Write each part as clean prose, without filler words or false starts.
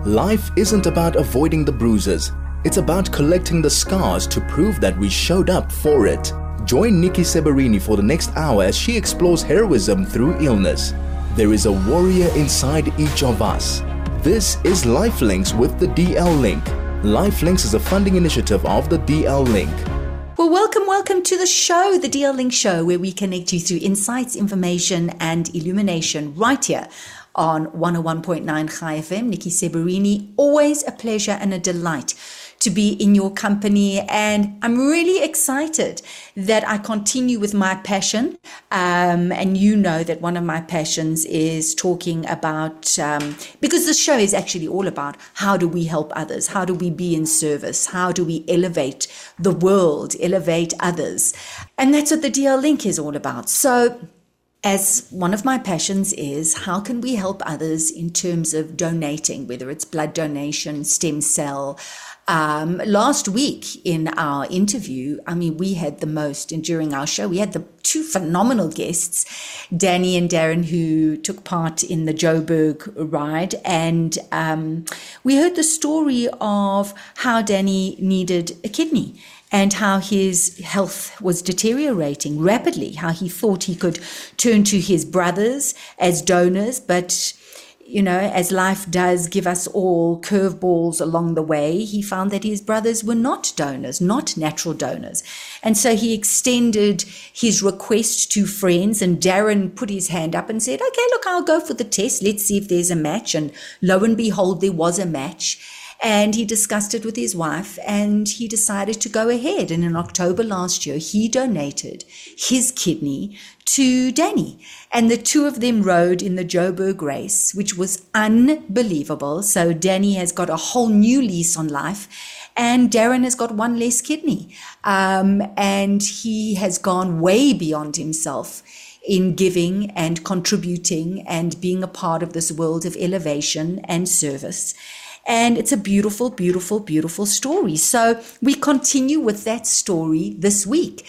Life isn't about avoiding the bruises. It's about collecting the scars to prove that we showed up for it. Join Nikki Seberini for the next hour as she explores heroism through illness. There is a warrior inside each of us. This is Lifelinks with the DL Link. Lifelinks is a funding initiative of the DL Link. Well, welcome to the show, the DL Link Show, where we connect you through insights, information, and illumination right here on 101.9 Chai FM. Nikki Seberini, always a pleasure and a delight to be in your company, and I'm really excited that I continue with my passion, and you know that one of my passions is talking about, because the show is actually all about how do we help others, how do we be in service, how do we elevate the world, elevate others, and that's what the DL Link is all about. So as one of my passions is, how can we help others in terms of donating, whether it's blood donation, stem cell. Last week in our interview, we had the most, and during our show, we had the two phenomenal guests, Danny and Darren, who took part in the Joburg ride. And we heard the story of how Danny needed a kidney and how his health was deteriorating rapidly, how he thought he could turn to his brothers as donors, but as life does give us all curveballs along the way, he found that his brothers were not donors, not natural donors. And so he extended his request to friends, and Darren put his hand up and said, okay, look, I'll go for the test. Let's see if there's a match. And lo and behold, there was a match. And he discussed it with his wife, and he decided to go ahead. And in October last year, he donated his kidney to Danny. And the two of them rode in the Joburg race, which was unbelievable. So Danny has got a whole new lease on life, and Darren has got one less kidney. And he has gone way beyond himself in giving and contributing and being a part of this world of elevation and service. And it's a beautiful, beautiful, beautiful story. So we continue with that story this week.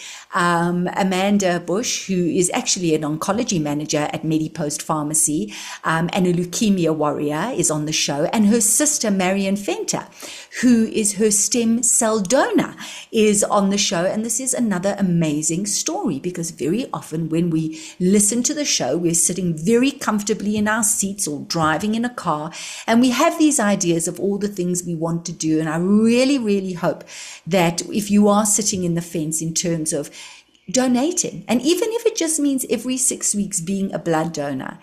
Amanda Bush, who is actually an oncology manager at MediPost Pharmacy and a leukemia warrior, is on the show. And her sister, Marion Fenter, who is her stem cell donor, is on the show. And this is another amazing story, because very often when we listen to the show, we're sitting very comfortably in our seats or driving in a car, and we have these ideas of all the things we want to do. And I really, really hope that if you are sitting in the fence in terms of donating, and even if it just means every 6 weeks being a blood donor,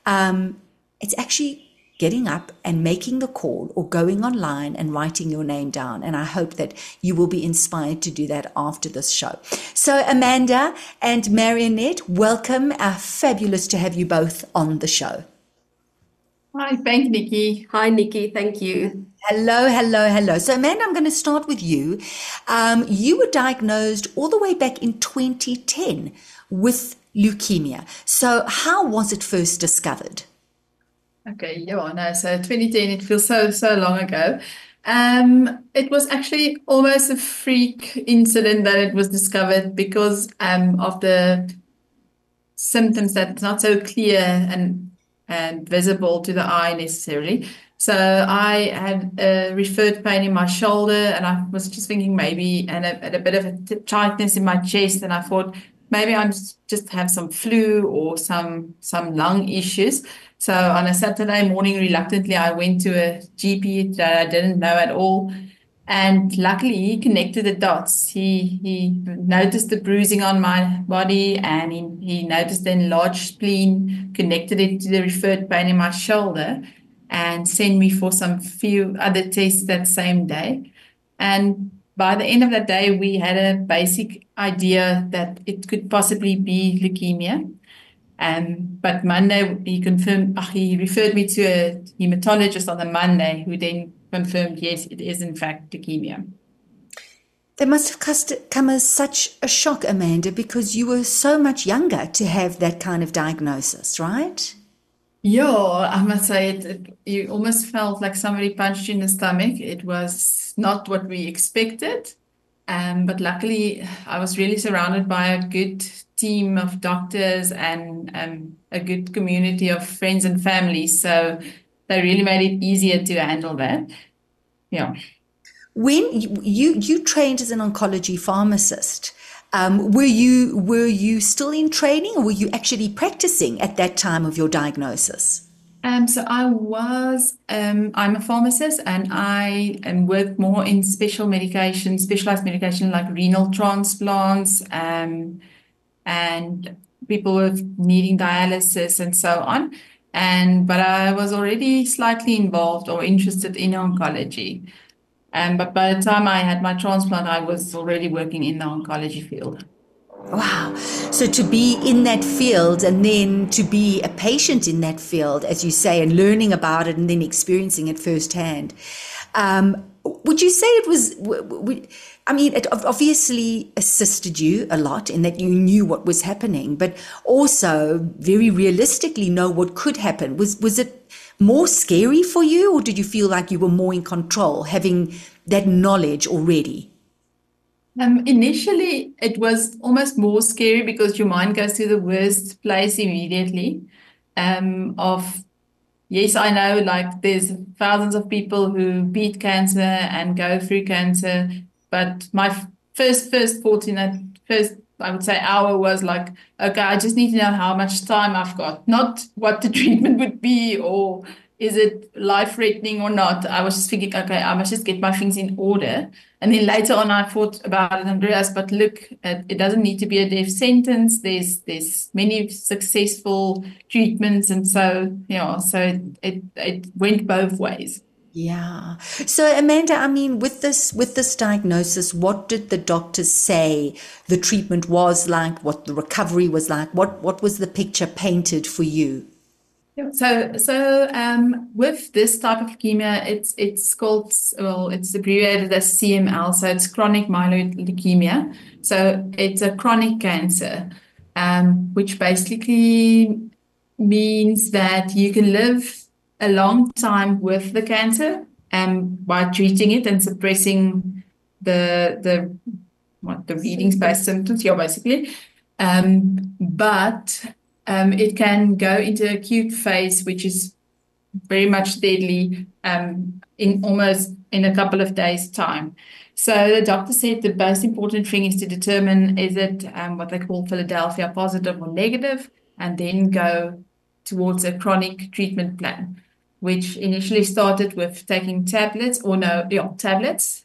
it's actually getting up and making the call or going online and writing your name down. And I hope that you will be inspired to do that after this show. So Amanda and Marionette, welcome. Fabulous to have you both on the show. Hi, thank Nikki. Hi, Nikki. Thank you. Hello. So Amanda, I'm going to start with you. You were diagnosed all the way back in 2010 with leukemia. So how was it first discovered? Okay, so 2010, it feels so long ago. It was actually almost a freak incident that it was discovered because of the symptoms that's not so clear and visible to the eye necessarily. So I had a referred pain in my shoulder, and I was just thinking maybe, and a bit of a tightness in my chest, and I thought maybe I just have some flu or some lung issues. So on a Saturday morning, reluctantly, I went to a GP that I didn't know at all. And luckily, he connected the dots. He noticed the bruising on my body, and he noticed the enlarged spleen, connected it to the referred pain in my shoulder, and sent me for some few other tests that same day. And by the end of that day, we had a basic idea that it could possibly be leukemia. But Monday, he referred me to a hematologist on the Monday, who then confirmed, yes, it is in fact leukemia. That must have come as such a shock, Amanda, because you were so much younger to have that kind of diagnosis, right? Yeah, I must say you almost felt like somebody punched you in the stomach. It was not what we expected. But luckily, I was really surrounded by a good team of doctors and a good community of friends and family. So they really made it easier to handle that. Yeah. When you trained as an oncology pharmacist, were you still in training, or were you actually practicing at that time of your diagnosis? So I'm a pharmacist, and I work more in specialized medication like renal transplants, and people with needing dialysis and so on. But I was already slightly involved or interested in oncology. But by the time I had my transplant, I was already working in the oncology field. Wow. So to be in that field and then to be a patient in that field, as you say, and learning about it and then experiencing it firsthand, would you say it was, I mean, it obviously assisted you a lot in that you knew what was happening, but also very realistically know what could happen. Was it more scary for you, or did you feel like you were more in control, having that knowledge already? Initially, it was almost more scary because your mind goes to the worst place immediately. Of Yes, I know, like there's thousands of people who beat cancer and go through cancer, but my first thought in that first, I would say, hour was like, okay, I just need to know how much time I've got, not what the treatment would be or is it life-threatening or not. I was just thinking, okay, I must just get my things in order. And then later on, I thought about it, Andreas, but look, it doesn't need to be a death sentence. There's many successful treatments, and so it went both ways. Yeah. So Amanda, I mean, with this diagnosis, what did the doctors say the treatment was like, what the recovery was like? What was the picture painted for you? Yeah. With this type of leukemia, it's called, well, it's abbreviated as CML, so it's chronic myeloid leukemia. So it's a chronic cancer, which basically means that you can live a long time with the cancer, by treating it and suppressing the readings-based symptoms, yeah, basically. But it can go into acute phase, which is very much deadly, in a couple of days' time. So the doctor said the most important thing is to determine, is it what they call Philadelphia positive or negative, and then go towards a chronic treatment plan, which initially started with taking tablets, tablets.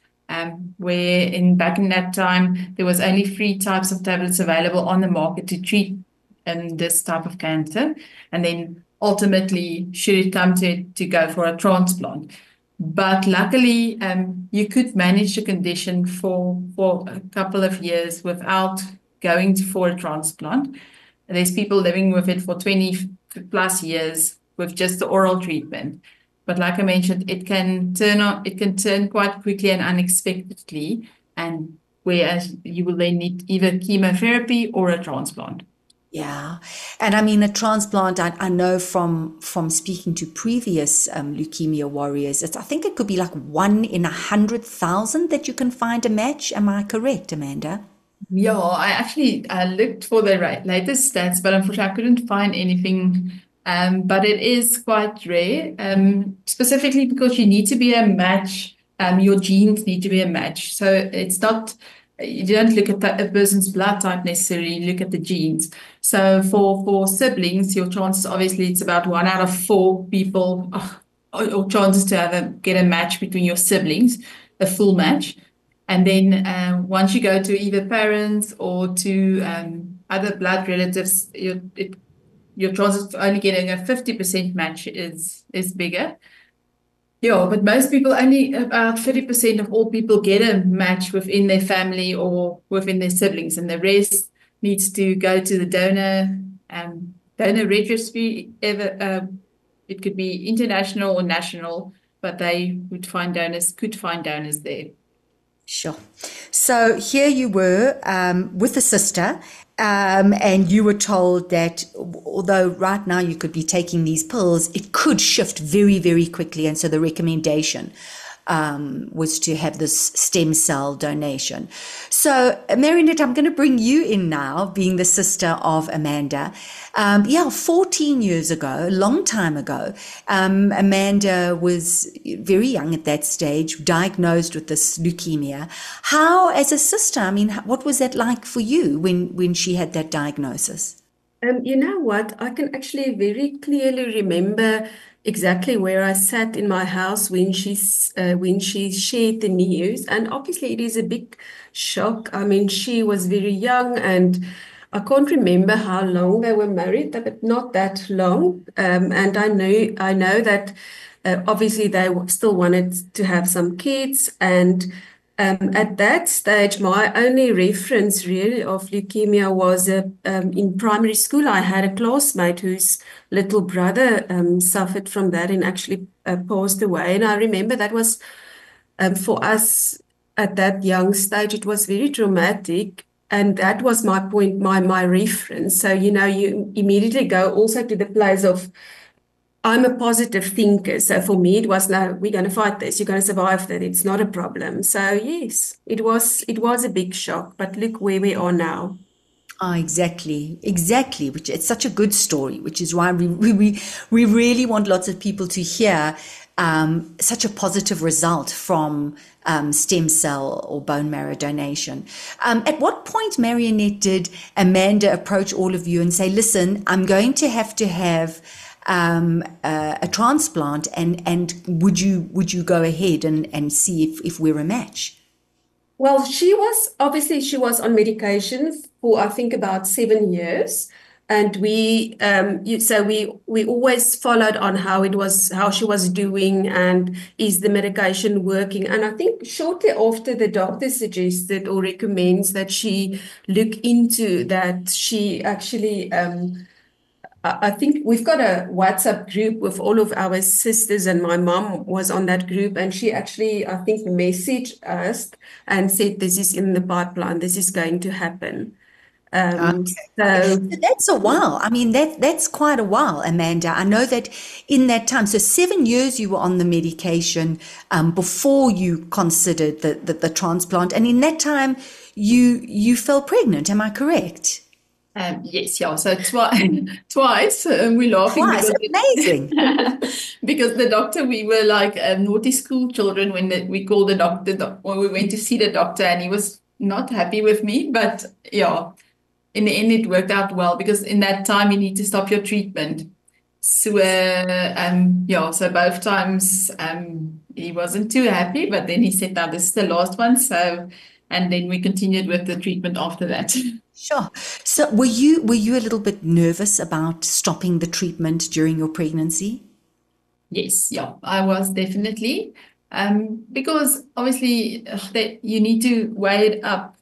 Back in that time, there was only 3 types of tablets available on the market to treat this type of cancer. And then ultimately, should it come to it, to go for a transplant. But luckily, you could manage the condition for a couple of years without going for a transplant. There's people living with it for 20 plus years with just the oral treatment. But like I mentioned, it can turn quite quickly and unexpectedly, and whereas you will then need either chemotherapy or a transplant. Yeah. And I mean, a transplant, I know from speaking to previous leukemia warriors, I think it could be like 1 in 100,000 that you can find a match. Am I correct, Amanda? Yeah, I actually looked for the latest stats, but unfortunately I couldn't find anything. But it is quite rare, specifically because you need to be a match. Your genes need to be a match. So it's not, you don't look at a person's blood type necessarily, you look at the genes. So for siblings, your chances, obviously, it's about 1 out of 4 people, or chances to get a match between your siblings, a full match. And then once you go to either parents or to other blood relatives, your chances of only getting a 50% match is bigger. Yeah, but most people, only about 30% of all people get a match within their family or within their siblings, and the rest needs to go to the donor registry. It could be international or national, but they could find donors there. Sure. So here you were with a sister, and you were told that although right now you could be taking these pills, it could shift very, very quickly. And so the recommendation was to have this stem cell donation. So, Marianette, I'm going to bring you in now, being the sister of Amanda. 14 years ago, a long time ago, Amanda was very young at that stage, diagnosed with this leukemia. How, as a sister, I mean, what was that like for you when she had that diagnosis? You know what? I can actually very clearly remember exactly where I sat in my house when she shared the news, and obviously it is a big shock. I mean, she was very young, and I can't remember how long they were married, but not that long. And I know that obviously they still wanted to have some kids, and at that stage, my only reference really of leukemia was in primary school. I had a classmate whose little brother suffered from that and actually passed away. And I remember that was for us at that young stage, it was very traumatic. And that was my point, my reference. So, you know, you immediately go also to the place of I'm a positive thinker. So for me, it was no, we're going to fight this. You're going to survive that. It's not a problem. So yes, it was a big shock, but look where we are now. Oh, exactly. Which it's such a good story, which is why we really want lots of people to hear such a positive result from stem cell or bone marrow donation. At what point, Marianette, did Amanda approach all of you and say, "Listen, I'm going to have a transplant, and would you go ahead and see if we're a match?" Well, she was on medication for I think about 7 years, and we always followed on how she was doing, and is the medication working. And I think shortly after the doctor suggested or recommends that she look into that, she actually I think we've got a WhatsApp group with all of our sisters, and my mom was on that group, and she actually, I think, messaged us and said, "This is in the pipeline. This is going to happen." Um, Okay. so So that's a while. I mean, that's quite a while, Amanda. I know that in that time, so 7 years you were on the medication before you considered the transplant, and in that time you fell pregnant. Am I correct? Yes, yeah. So twice we're laughing Twice. Amazing. because the doctor, we were like naughty school children when we called the doctor, when we went to see the doctor, and he was not happy with me. But yeah, in the end, it worked out well because in that time you need to stop your treatment. So so both times he wasn't too happy, but then he said, "Now this is the last one." So, and then we continued with the treatment after that. Sure. So were you a little bit nervous about stopping the treatment during your pregnancy? Yes, yeah, I was definitely. Because obviously that you need to weigh it up.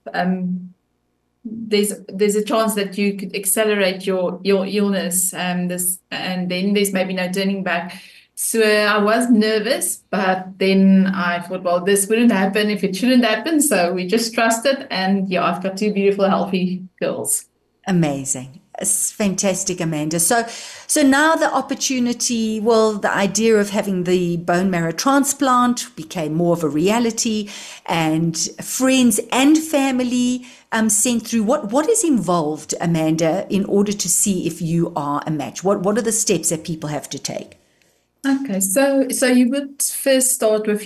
There's a chance that you could accelerate your illness, and then there's maybe no turning back. So I was nervous, but then I thought, well, this wouldn't happen if it shouldn't happen. So we just trusted, and yeah, I've got two beautiful, healthy girls. Amazing. It's fantastic, Amanda. So now the opportunity, well, the idea of having the bone marrow transplant became more of a reality, and friends and family sent through. What is involved, Amanda, in order to see if you are a match? What are the steps that people have to take? Okay, so you would first start with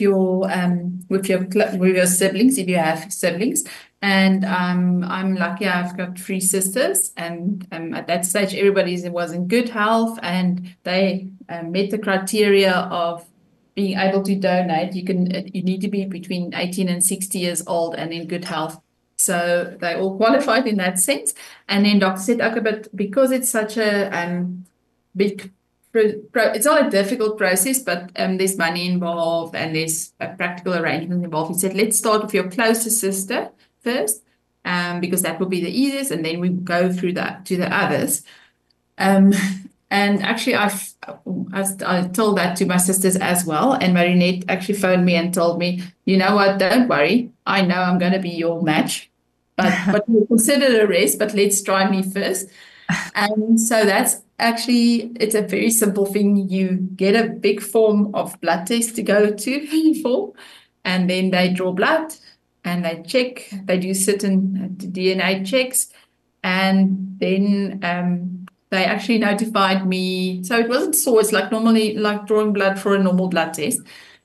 your siblings if you have siblings, and I'm lucky I've got three sisters, and at that stage everybody was in good health, and they met the criteria of being able to donate. You need to be between 18 and 60 years old and in good health. So they all qualified in that sense, and then doctor said, okay, but because it's such a big it's not a difficult process, but there's money involved and there's a practical arrangement involved. He said, let's start with your closest sister first, because that will be the easiest, and then we go through that to the others. And actually, I told that to my sisters as well, and Marianette actually phoned me and told me, you know what, don't worry, I know I'm going to be your match, but we'll consider the rest, but let's try me first. And so that's actually, it's a very simple thing. You get a big form of blood test to go to for, and then they draw blood and they check, they do certain DNA checks, and then they actually notified me. So it wasn't sore, it's like normally like drawing blood for a normal blood test.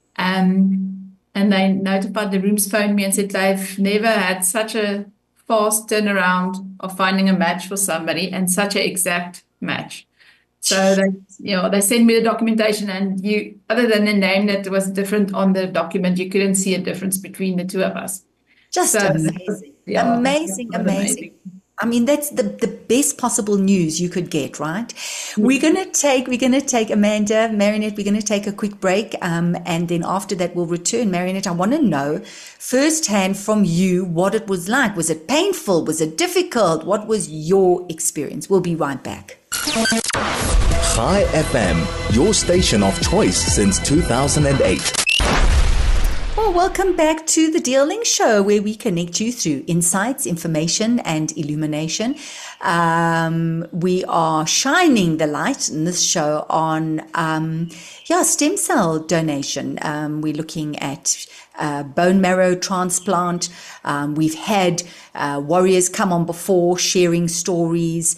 And they notified, the rooms phoned me and said they've never had such a fast turnaround of finding a match for somebody and such an exact match. So they sent me the documentation, and other than the name that was different on the document, you couldn't see a difference between the two of us. Just So amazing. yeah, Amazing, that was amazing. I mean, that's the best possible news you could get, right? We're gonna take Amanda, Marinette, we're gonna take a quick break, and then after that we'll return. Marinette, I want to know firsthand from you what it was like. Was it painful? Was it difficult? What was your experience? We'll be right back. Chai FM, your station of choice since 2008. Well, welcome back to the Dealing Show, where we connect you through insights, information, and illumination. We are shining the light in this show on, stem cell donation. We're looking at bone marrow transplant. We've had warriors come on before sharing stories.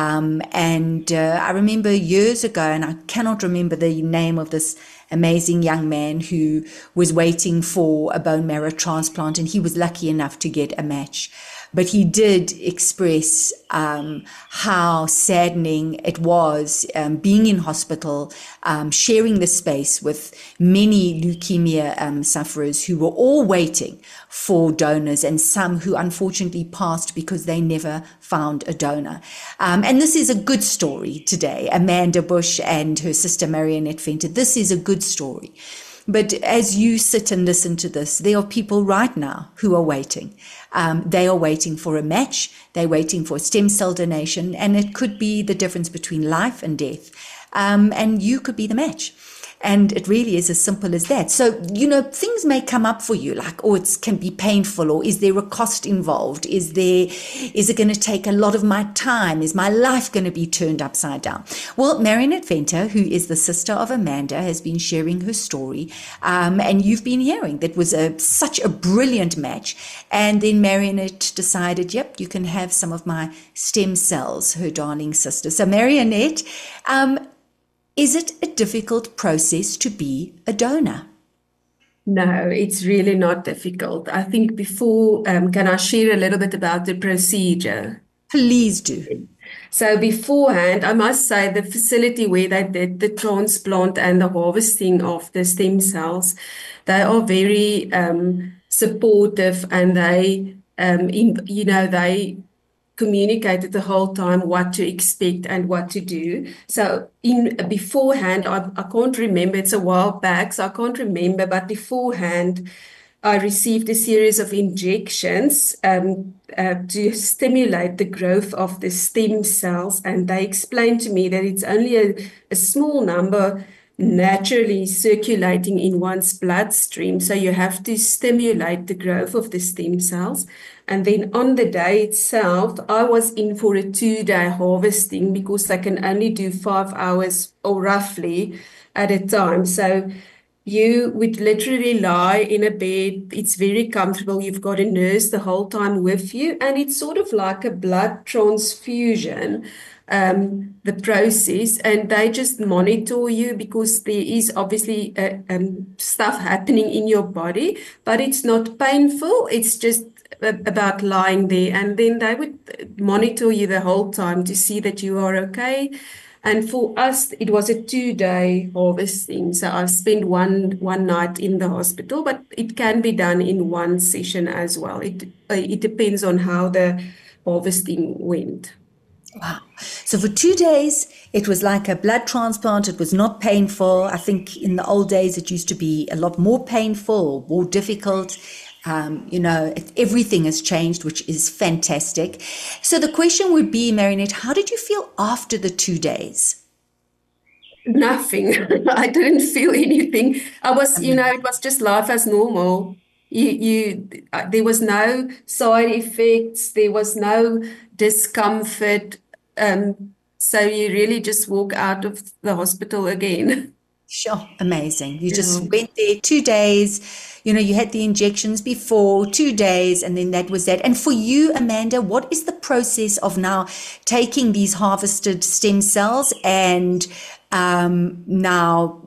And I remember years ago, and I cannot remember the name of this amazing young man who was waiting for a bone marrow transplant, and he was lucky enough to get a match. But he did express how saddening it was being in hospital, sharing the space with many leukemia sufferers who were all waiting for donors, and some who unfortunately passed because they never found a donor. And this is a good story today. Amanda Bush and her sister Marinette Venter, this is a good story. But as you sit and listen to this, there are people right now who are waiting. They are waiting for a match. They're waiting for a stem cell donation. And it could be the difference between life and death. And you could be the match. And it really is as simple as that. So, things may come up for you like, it can be painful, or is there a cost involved? Is it going to take a lot of my time? Is my life going to be turned upside down? Well, Marinette Venter, who is the sister of Amanda, has been sharing her story. And you've been hearing that was such a brilliant match. And then Marinette decided, yep, you can have some of my stem cells, her darling sister. So Marinette, is it a difficult process to be a donor? No, it's really not difficult. I think before, can I share a little bit about the procedure? Please do. So beforehand, I must say the facility where they did the transplant and the harvesting of the stem cells, they are very supportive, and they communicated the whole time what to expect and what to do. So beforehand, I can't remember, it's a while back, so I can't remember, but beforehand, I received a series of injections to stimulate the growth of the stem cells, and they explained to me that it's only a small number naturally circulating in one's bloodstream. So you have to stimulate the growth of the stem cells. And then on the day itself, I was in for a 2-day harvesting because I can only do 5 hours or roughly at a time. So you would literally lie in a bed. It's very comfortable. You've got a nurse the whole time with you, and it's sort of like a blood transfusion, the process, and they just monitor you because there is obviously stuff happening in your body, but it's not painful. It's just about lying there, and then they would monitor you the whole time to see that you are okay. And for us, it was a 2-day harvesting. So I spent one night in the hospital, but it can be done in one session as well. It depends on how the harvesting went. Wow. So for 2 days, it was like a blood transplant. It was not painful. I think in the old days, it used to be a lot more painful, more difficult. Everything has changed, which is fantastic. So the question would be, Marinette, how did you feel after the 2 days? Nothing. I didn't feel anything. I was, it was just life as normal. There was no side effects. There was no discomfort. So you really just walk out of the hospital again. Sure, amazing. You just Yeah. went there 2 days, you had the injections before 2 days, and then that was that. And for you, Amanda, what is the process of now taking these harvested stem cells and now,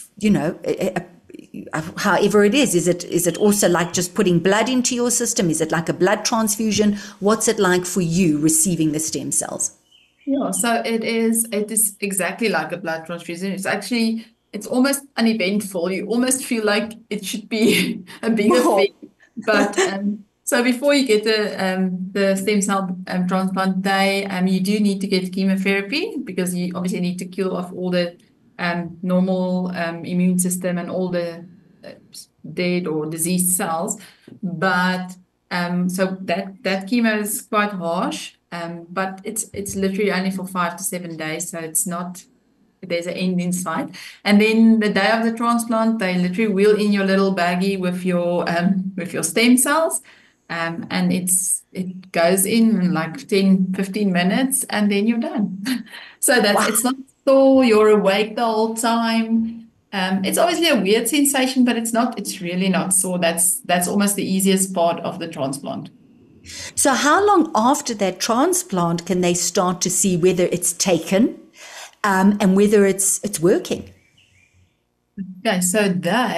however it is it also like just putting blood into your system? Is it like a blood transfusion? What's it like for you receiving the stem cells? Yeah, so it is exactly like a blood transfusion. It's almost uneventful. You almost feel like it should be a bigger Oh, thing. But so before you get the stem cell transplant, you do need to get chemotherapy because you obviously need to kill off all the normal immune system and all the uh, dead or diseased cells. But so that chemo is quite harsh. But it's literally only for 5 to 7 days, so it's not there's an end in sight. And then the day of the transplant, they literally wheel in your little baggie with your stem cells, and it goes in like 10, 15 minutes, and then you're done. So it's not so you're awake the whole time. It's obviously a weird sensation, but it's really not sore. That's almost the easiest part of the transplant. So how long after that transplant can they start to see whether it's taken, and whether it's working? Okay, so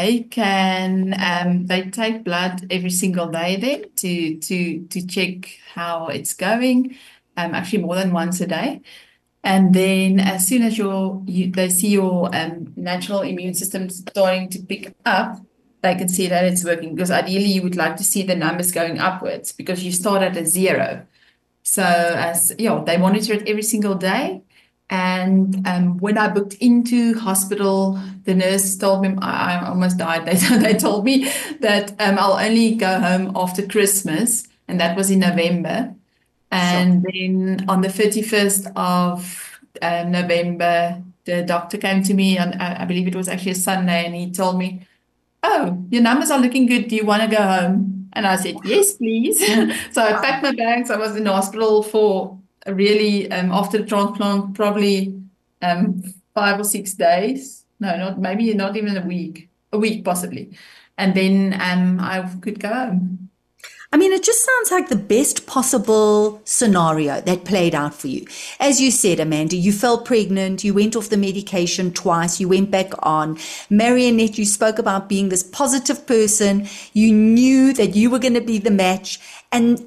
they take blood every single day then to check how it's going, actually more than once a day. And then as soon as they see your natural immune system starting to pick up, they can see that it's working. Because ideally, you would like to see the numbers going upwards because you start at a zero. So they monitor it every single day. And when I booked into hospital, the nurse told me I almost died. They told me that I'll only go home after Christmas, and that was in November. Sure. And then on the 31st of November, the doctor came to me, and I believe it was actually a Sunday, and he told me, "Oh, your numbers are looking good. Do you want to go home?" And I said, "Yes, please." So I packed my bags. I was in the hospital for really, after the transplant, probably 5 or 6 days. No, maybe not even a week possibly. And then I could go home. I mean, it just sounds like the best possible scenario that played out for you. As you said, Amanda, you fell pregnant, you went off the medication twice, you went back on. Marionette, you spoke about being this positive person. You knew that you were going to be the match, and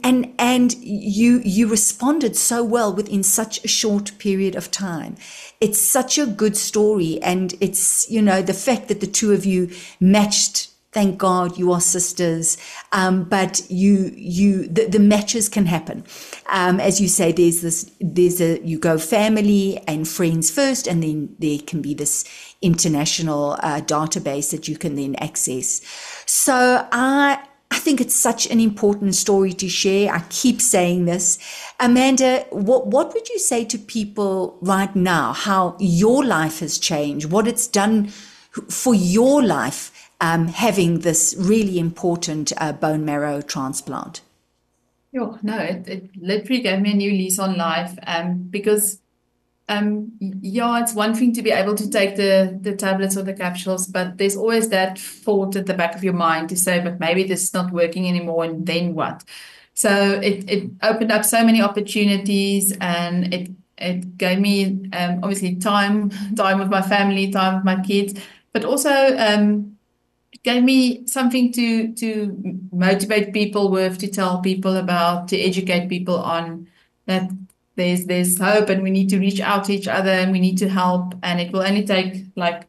you responded so well within such a short period of time. It's such a good story, and it's, the fact that the two of you matched. Thank God you are sisters. But the matches can happen. As you say, you go family and friends first, and then there can be this international database that you can then access. So I think it's such an important story to share. I keep saying this. Amanda, what would you say to people right now, how your life has changed, what it's done for your life, having this really important bone marrow transplant? No, it literally gave me a new lease on life. Because it's one thing to be able to take the tablets or the capsules, but there's always that thought at the back of your mind to say, but maybe this is not working anymore, and then what? So it opened up so many opportunities, and it gave me obviously time with my family, time with my kids, but also gave me something to motivate people with, to tell people about, to educate people on that there's hope, and we need to reach out to each other, and we need to help, and it will only take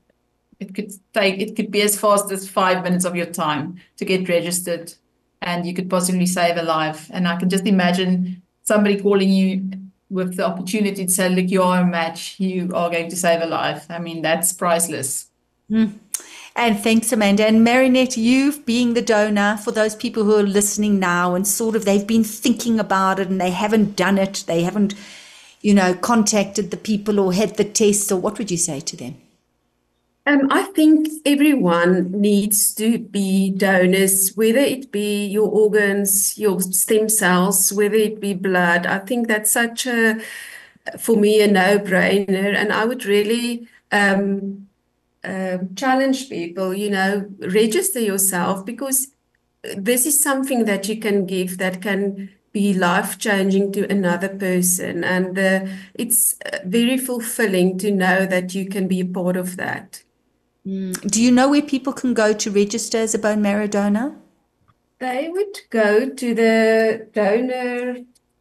it could be as fast as 5 minutes of your time to get registered, and you could possibly save a life. And I can just imagine somebody calling you with the opportunity to say, look, you are a match, you are going to save a life. I mean, that's priceless. And thanks, Amanda. And Marionette, you being the donor, for those people who are listening now and sort of they've been thinking about it and they haven't done it, they haven't, contacted the people or had the tests, or what would you say to them? I think everyone needs to be donors, whether it be your organs, your stem cells, whether it be blood. I think that's such a for me a no-brainer, and I would really challenge people, register yourself, because this is something that you can give that can be life-changing to another person, and it's very fulfilling to know that you can be a part of that. Do you know where people can go to register as a bone marrow donor? They would go to the donor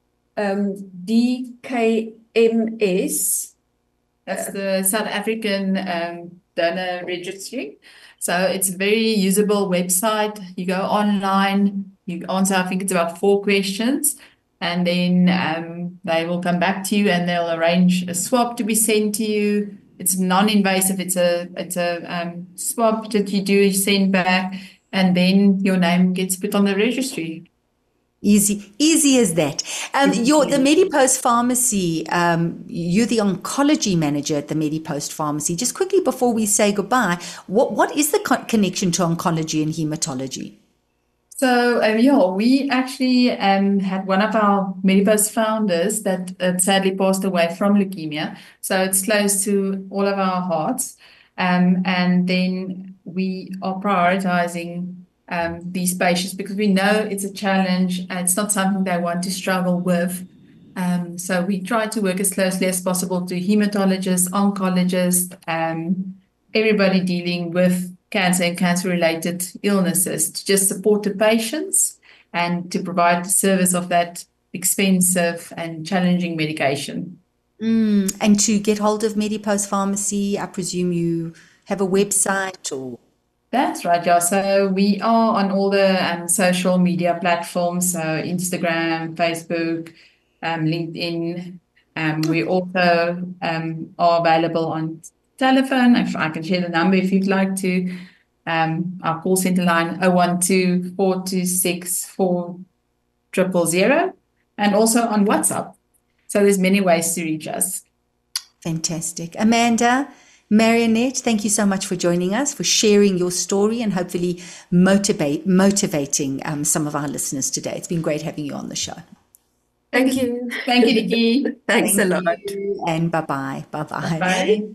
DKMS. That's the South African donor registry. So it's a very usable website. You go online, you answer, I think it's about 4 questions, and then they will come back to you and they'll arrange a swab to be sent to you. It's non-invasive. It's a swab that you send back, and then your name gets put on the registry. Easy as that. The MediPost pharmacy, you're the oncology manager at the MediPost pharmacy. Just quickly before we say goodbye, what is the connection to oncology and hematology? So, we actually had one of our MediPost founders that sadly passed away from leukemia. So it's close to all of our hearts. And then we are prioritizing these patients because we know it's a challenge and it's not something they want to struggle with. So we try to work as closely as possible to hematologists, oncologists, everybody dealing with cancer and cancer-related illnesses, to just support the patients and to provide the service of that expensive and challenging medication. And to get hold of MediPost pharmacy, I presume you have a website or... That's right, yeah. So we are on all the social media platforms, so Instagram, Facebook, LinkedIn. We also are available on telephone. If I can share the number if you'd like to. Our call center line 012-426-4000, and also on WhatsApp. So there's many ways to reach us. Fantastic. Amanda, Marionette, thank you so much for joining us, for sharing your story and hopefully motivating some of our listeners today. It's been great having you on the show. Thank you. Thank you, Nikki. Thanks a lot. And bye-bye. Bye-bye. Bye.